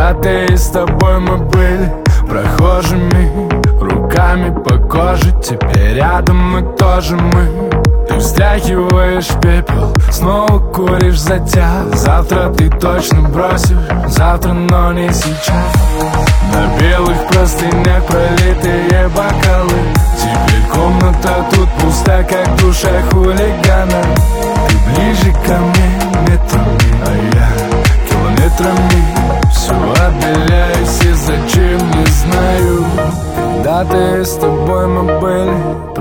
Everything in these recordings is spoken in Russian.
Когда-то и с тобой мы были прохожими, руками по коже. Теперь рядом мы тоже мы. Ты встряхиваешь пепел, снова куришь затяг. Завтра ты точно бросишь, завтра, но не сейчас. На белых простынях пролитые бокалы. Теперь комната тут пуста, как душа хулигана. Ты ближе ко мне метрами, а я километрами. Все отдаляюсь и зачем, не знаю. Когда-то с тобой мы были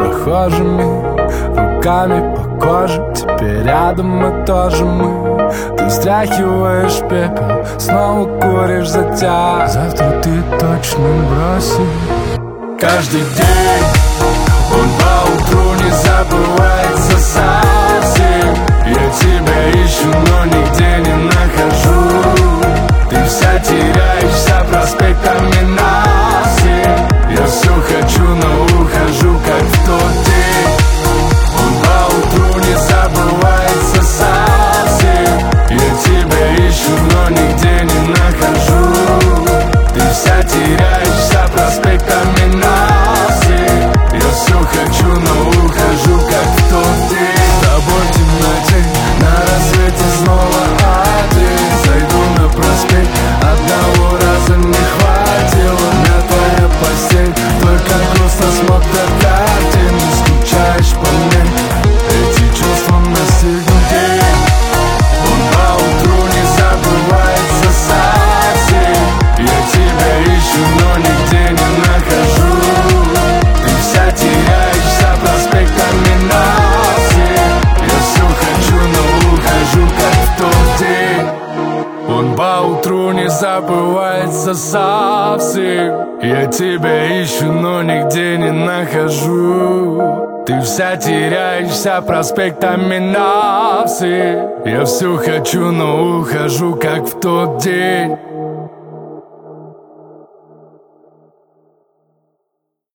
прохожими, руками по коже. Теперь рядом мы тоже мы. Ты встряхиваешь пепел, снова куришь затяг. Завтра ты точно бросишь. Каждый день он поутру не забывается совсем. Я тебя ищу, но нигде не нахожу. Ты вся теряешься проспектами на все. Я все хочу, но ухожу, как в тот день. Он поутру не забывается совсем. Я тебя ищу, но нигде не нахожу. Ты вся теряешься проспектами на все. Я все хочу, но ухожу, как в тот день. С тобой в темноте, на рассвете снова один. Зайду на проспект, одного раза не хватило. Мертвая постель, только грустно смотрят картины. Скучаешь по мне, эти чувства настигнут день. Он поутру не забывается совсем. Я тебя ищу, но нигде не нахожу. Ты вся теряешься проспектами на все. Я все хочу, но ухожу, как в тот день. Он поутру не забывается совсем. Я тебя ищу, но нигде не нахожу. Ты вся теряешься проспектами на все. Я все хочу, но ухожу, как в тот день.